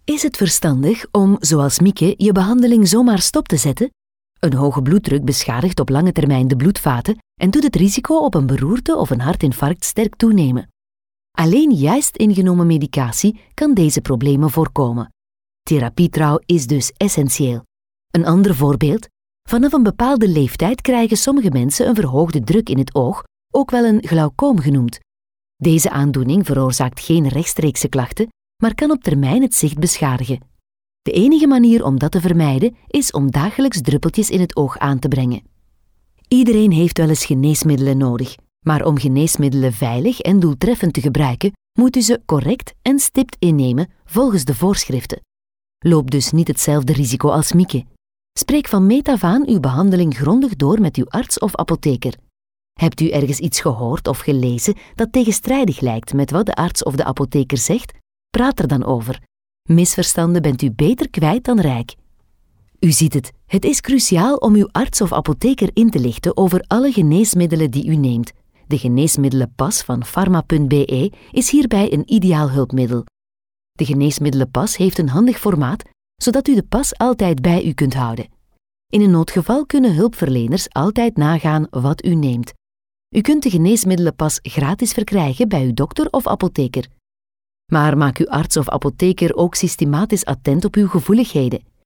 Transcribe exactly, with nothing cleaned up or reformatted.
Is het verstandig om, zoals Mieke, je behandeling zomaar stop te zetten? Een hoge bloeddruk beschadigt op lange termijn de bloedvaten en doet het risico op een beroerte of een hartinfarct sterk toenemen. Alleen juist ingenomen medicatie kan deze problemen voorkomen. Therapietrouw is dus essentieel. Een ander voorbeeld: vanaf een bepaalde leeftijd krijgen sommige mensen een verhoogde druk in het oog, ook wel een glaucoom genoemd. Deze aandoening veroorzaakt geen rechtstreekse klachten, maar kan op termijn het zicht beschadigen. De enige manier om dat te vermijden is om dagelijks druppeltjes in het oog aan te brengen. Iedereen heeft wel eens geneesmiddelen nodig, maar om geneesmiddelen veilig en doeltreffend te gebruiken, moet u ze correct en stipt innemen volgens de voorschriften. Loop dus niet hetzelfde risico als Mieke. Spreek van meet af aan uw behandeling grondig door met uw arts of apotheker. Hebt u ergens iets gehoord of gelezen dat tegenstrijdig lijkt met wat de arts of de apotheker zegt? Praat er dan over. Misverstanden bent u beter kwijt dan rijk. U ziet het, het is cruciaal om uw arts of apotheker in te lichten over alle geneesmiddelen die u neemt. De geneesmiddelenpas van pharma punt b e is hierbij een ideaal hulpmiddel. De geneesmiddelenpas heeft een handig formaat, zodat u de pas altijd bij u kunt houden. In een noodgeval kunnen hulpverleners altijd nagaan wat u neemt. U kunt de geneesmiddelenpas gratis verkrijgen bij uw dokter of apotheker. Maar maak uw arts of apotheker ook systematisch attent op uw gevoeligheden.